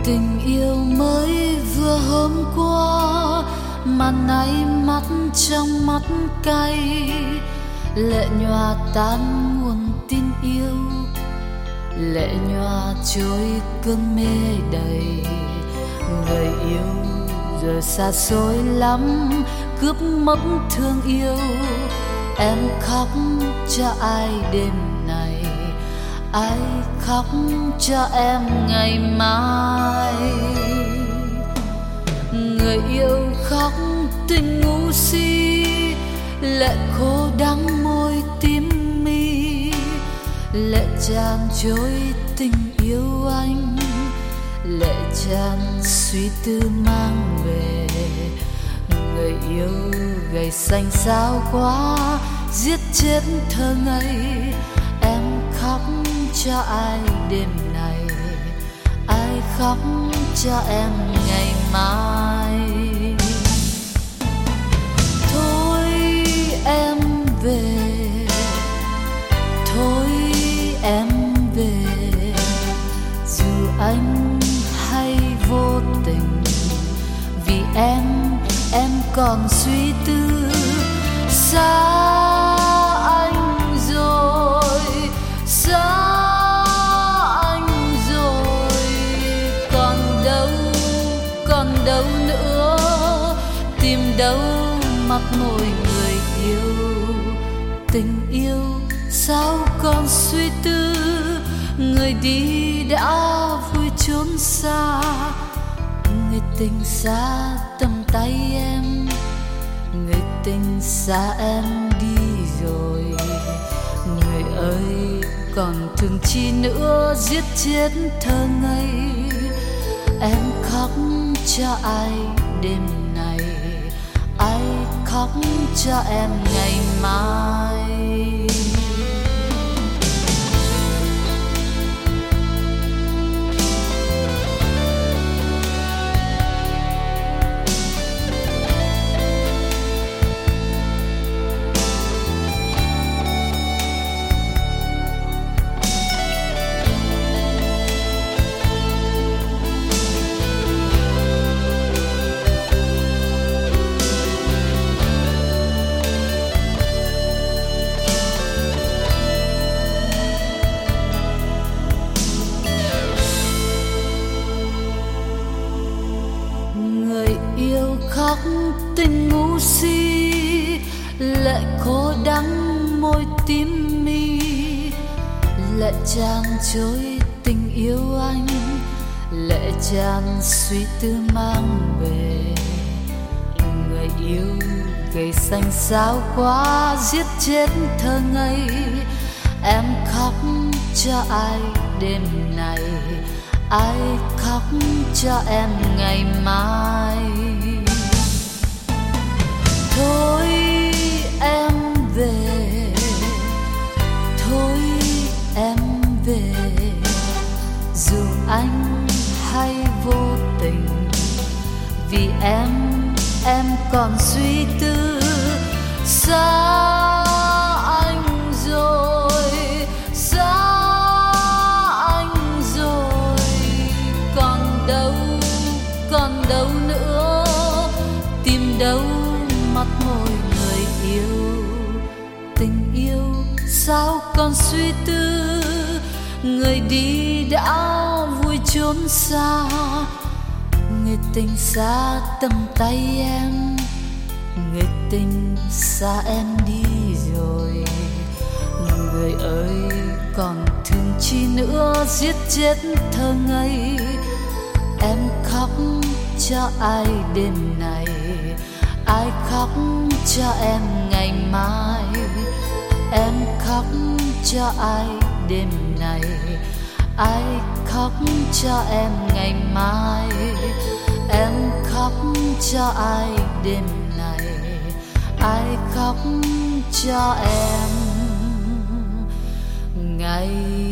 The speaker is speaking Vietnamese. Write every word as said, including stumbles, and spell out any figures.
Tình yêu mới vừa hôm qua mà nay mắt trong mắt cay, lệ nhòa tan nguồn tin yêu, lệ nhòa trôi cơn mê đầy. Người yêu giờ xa xôi lắm, cướp mất thương yêu. Em khóc cho ai đêm này, ai khóc cho em ngày mai. Người yêu khóc tình ngu si, lệ khô đắng môi tím mi, lệ tràn trôi tình yêu anh, lệ tràn suy tư mang về. Người yêu gầy xanh xao quá, giết chết thơ ngây. Em khóc cho ai đêm này, ai khóc cho em ngày mai. Thôi em về, thôi em về, dù anh hay vô tình. Vì em, em còn suy tư xa anh rồi, xa anh rồi. Còn đâu, còn đâu nữa, tìm đâu mặt môi người yêu. Tình yêu sao còn suy tư, người đi đã vui trốn xa. Người tình xa tầm tay em, người tình xa em đi rồi. Người ơi còn thương chi nữa, giết chết thơ ngây. Em khóc cho ai đêm này, ai khóc cho em ngày mai. Khóc tình ngu si, lệ khô đắng môi tím mi, lệ tràn trôi tình yêu anh, lệ tràn suy tư mang về. Người yêu gầy xanh xao quá, giết chết thơ ngây. Em khóc cho ai đêm này, ai khóc cho em ngày mai. Thôi em về, thôi em về, dù anh hay vô tình. Vì em, em còn suy tư xa anh rồi, xa anh rồi. Còn đâu, còn đâu nữa, tìm đâu mắt môi người yêu. Tình yêu sao còn suy tư, người đi đã vui trốn xa. Người tình xa tầm tay em, người tình xa em đi rồi. Người ơi còn thương chi nữa, giết chết thơ ngây. Em khóc cho ai đêm này, ai khóc cho em ngày mai. Em khóc cho ai đêm này, ai khóc cho em ngày mai. Em khóc cho ai đêm này, ai khóc cho em ngày